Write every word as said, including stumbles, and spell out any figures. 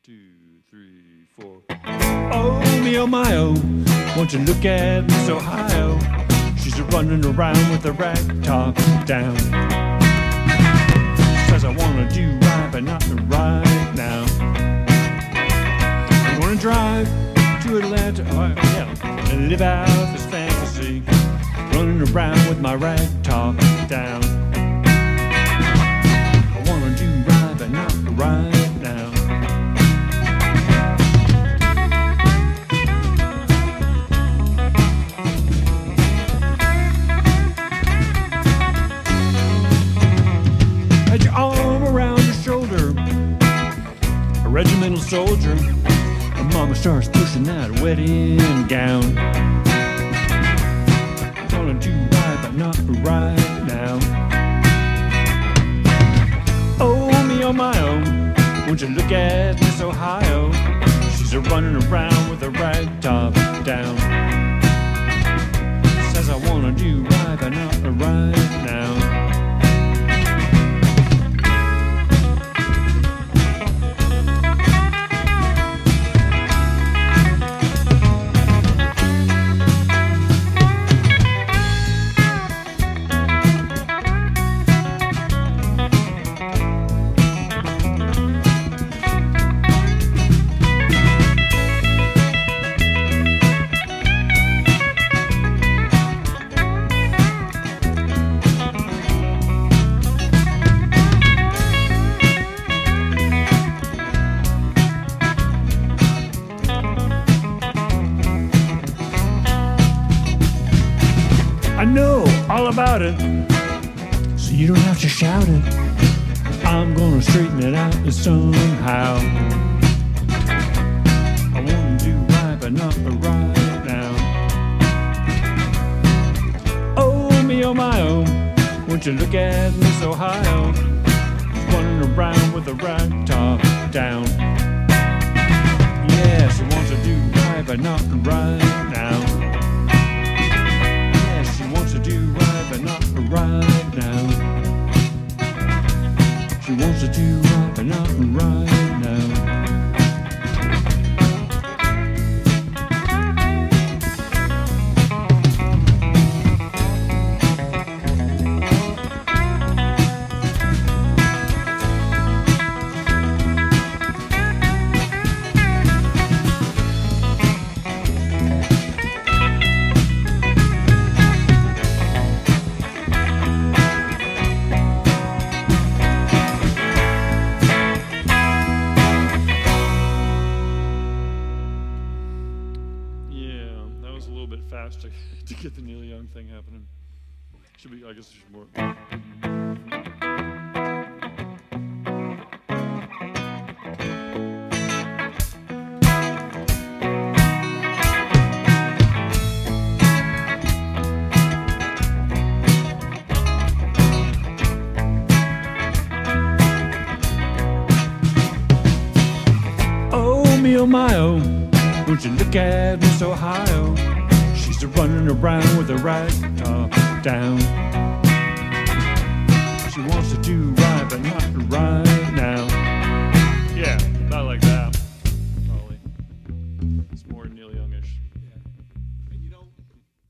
two, three, four. Oh, me, oh, my, oh, won't you look at Miss Ohio? She's a running around with a rag top down. Says I wanna do right, but not right now. I wanna drive to Atlanta, oh, yeah, and live out this fantasy, running around with my rag top down. I wanna do right, but not right now. Had your arm around your shoulder, a regimental soldier. And mama starts pushing that wedding gown. I'm gonna do right, but not right now. Oh, me, oh, my, oh, won't you look at Miss Ohio? She's a running around with a rag top down. Says I wanna do right, but not right now. I know all about it, so you don't have to shout it. I'm gonna straighten it out somehow. I wanna do right, but not right now. Oh, me, oh, my, oh, won't you look at Miss Ohio? Running around with a rag top down. Yeah, she wants to do right, but not right now. Wants to do right, but not right now. She wants to do right, but not right now. Fast to, to get the Neil Young thing happening. Should be, I guess there's more. Oh, me, oh, my, oh, won't you look at Miss Ohio? She's running around with a rag top down. She wants to do right, but not right